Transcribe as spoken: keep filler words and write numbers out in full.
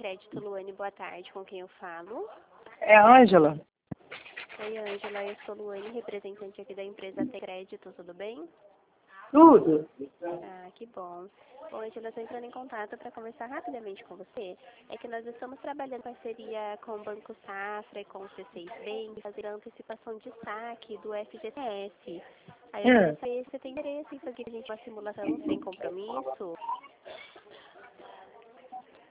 Crédito, Luane, boa tarde. Com quem eu falo? É a Ângela. Oi, Ângela, eu sou Luane, representante aqui da empresa T Crédito, tudo bem? Tudo. Ah, que bom. Bom, Ângela, eu estou entrando em contato para conversar rapidamente com você. É que nós estamos trabalhando em parceria com o Banco Safra e com o C seis Bank, fazendo a antecipação de saque do F G T S. Aí eu queria Hum. saber se você tem interesse em fazer a gente uma simulação sem compromisso.